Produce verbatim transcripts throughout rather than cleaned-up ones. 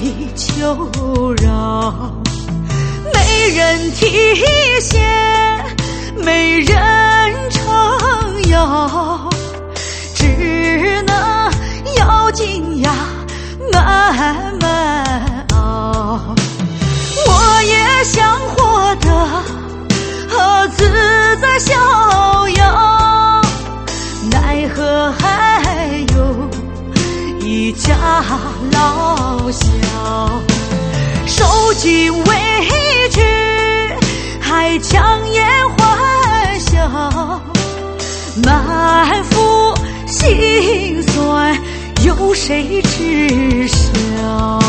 地求饶，没人提携，没人撑腰，只能咬紧牙慢慢熬。我也想活得自在逍遥，奈何还有一家老小，受尽委屈还强颜欢笑，满腹心酸有谁知晓？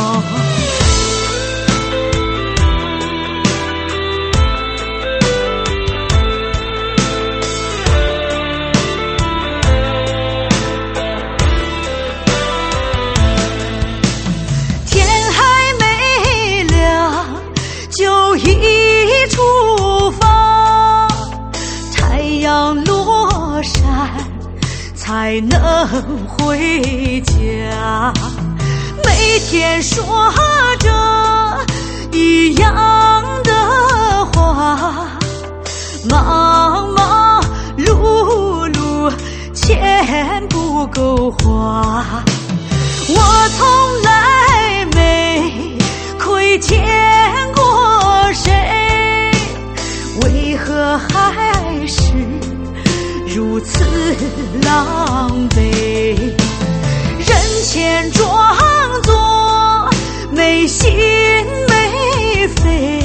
才能回家，每天说着一样的话，忙忙碌碌钱不够花，我从来没亏欠过谁，为何还是如此狼狈？人前装作没心没肺，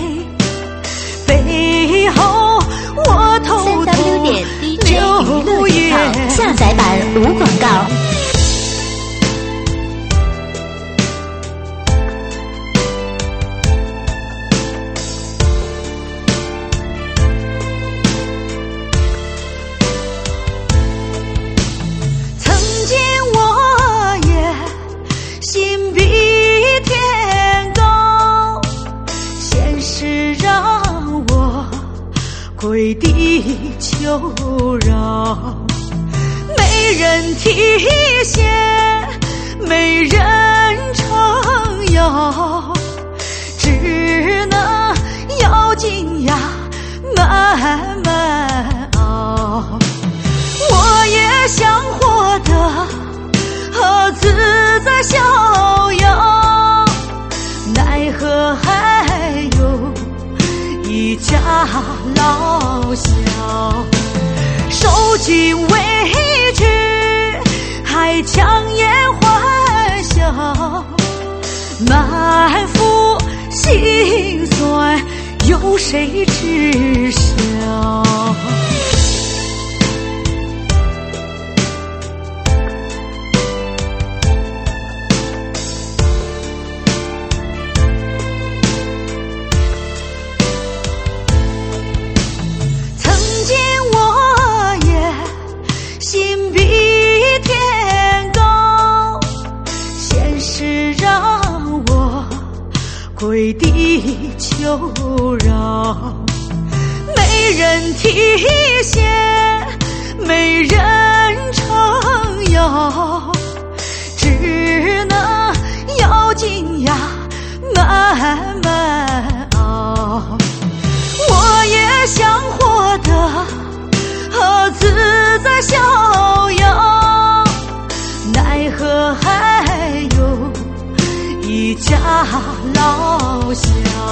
背后我偷偷流眼下载版无广告。 跪地求饶，没人提携，没人撑腰，只能咬紧牙慢慢熬。我也想活得自在逍遥，奈何还有一家老小，受尽委屈还强颜欢笑，满腹心酸有谁知晓？跪地求饶，没人提携，没人撑腰，只能咬紧牙慢慢熬。我也想活得自在逍遥，奈何还有一家老小，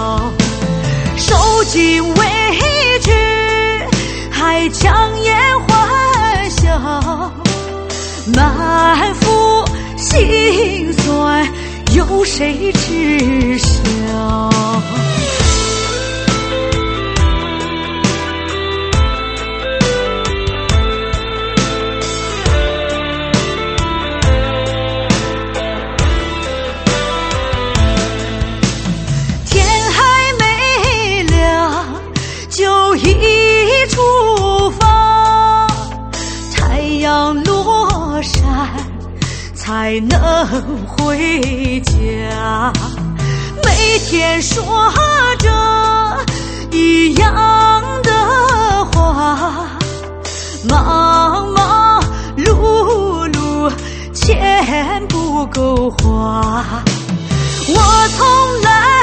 受尽委屈还强颜欢笑，满腹心酸有谁知晓？才能回家，每天说着一样的话，忙忙碌碌钱不够花， 我从来